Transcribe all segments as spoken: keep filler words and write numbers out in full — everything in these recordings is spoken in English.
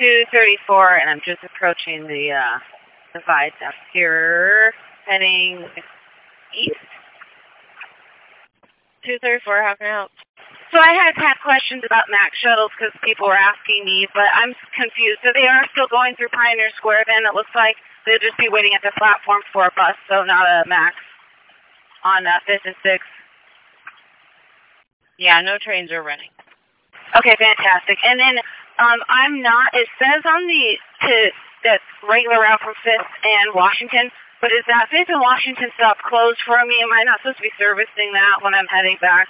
two thirty-four, and I'm just approaching the, uh, the viaduct here, heading east. two thirty-four, how can I help? So I had had questions about MAX shuttles because people were asking me, but I'm confused. So they are still going through Pioneer Square then? It looks like they'll just be waiting at the platform for a bus, so not a MAX on uh, fifth and sixth. Yeah, no trains are running. Okay, fantastic. And then um, I'm not, it says on the, to, that regular route from fifth and Washington, but is that fifth and Washington stop closed for me? Am I not supposed to be servicing that when I'm heading back?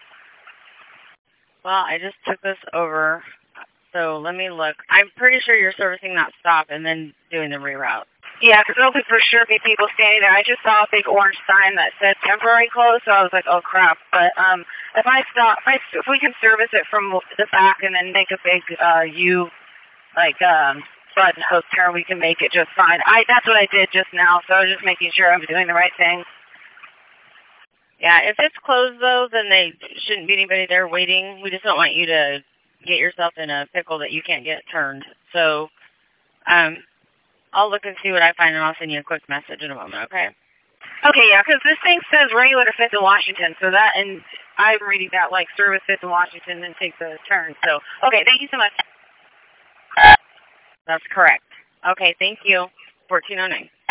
Well, I just took this over, so let me look. I'm pretty sure you're servicing that stop and then doing the reroute. Yeah, because there'll be for sure be people standing there. I just saw a big orange sign that said temporary close, so I was like, oh crap. But um, if I stop, if, I, if we can service it from the back and then make a big uh, U, like um, button hook turn, we can make it just fine. I that's what I did just now, so I was just making sure I'm doing the right thing. Yeah, if it's closed though, then they shouldn't be anybody there waiting. We just don't want you to get yourself in a pickle that you can't get turned. So, um. I'll look and see what I find, and I'll send you a quick message in a moment, okay? Okay, yeah, because this thing says regular to fifth and Washington, so that, and I'm reading that, like, service fifth and Washington, then take the turn. So, okay, thank you so much. That's correct. Okay, thank you. fourteen oh nine.